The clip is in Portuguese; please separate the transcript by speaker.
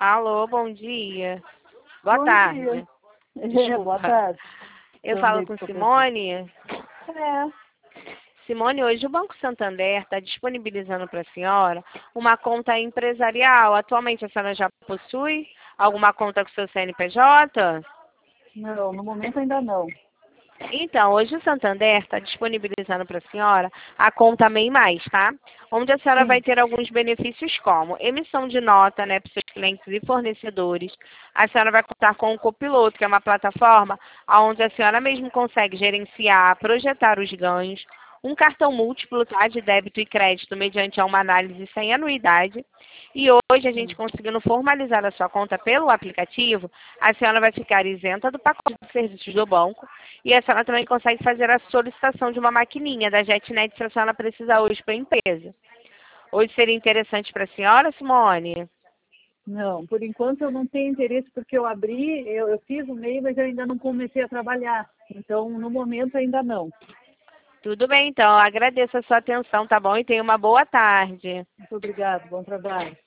Speaker 1: Alô, bom dia. Boa
Speaker 2: Bom
Speaker 1: tarde.
Speaker 2: dia. Boa
Speaker 1: Desculpa.
Speaker 2: tarde.
Speaker 1: Eu
Speaker 2: Deixa
Speaker 1: falo
Speaker 2: ver
Speaker 1: com
Speaker 2: o que eu
Speaker 1: Simone.
Speaker 2: preciso. É.
Speaker 1: Simone, hoje o Banco Santander está disponibilizando para a senhora uma conta empresarial. Atualmente a senhora já possui alguma conta com seu CNPJ?
Speaker 2: Não, no momento ainda não.
Speaker 1: Então, hoje o Santander está disponibilizando para a senhora a conta MEI Mais, tá? Onde a senhora vai
Speaker 2: Sim.
Speaker 1: ter alguns benefícios como emissão de nota, né, para seus clientes e fornecedores. A senhora vai contar com o Copiloto, que é uma plataforma onde a senhora mesmo consegue gerenciar, projetar os ganhos. Um cartão múltiplo, tá, de débito e crédito mediante uma análise sem anuidade. E hoje a gente
Speaker 2: Sim.
Speaker 1: conseguindo formalizar a sua conta pelo aplicativo, a senhora vai ficar isenta do pacote de serviços do banco e a senhora também consegue fazer a solicitação de uma maquininha da JetNet se a senhora precisa hoje para a empresa. Hoje seria interessante para a senhora, Simone?
Speaker 2: Não, por enquanto eu não tenho interesse porque eu fiz o MEI, mas eu ainda não comecei a trabalhar. Então, no momento ainda não.
Speaker 1: Tudo bem, então. Agradeço a sua atenção, tá bom? E tenha uma boa tarde.
Speaker 2: Muito obrigada, bom trabalho.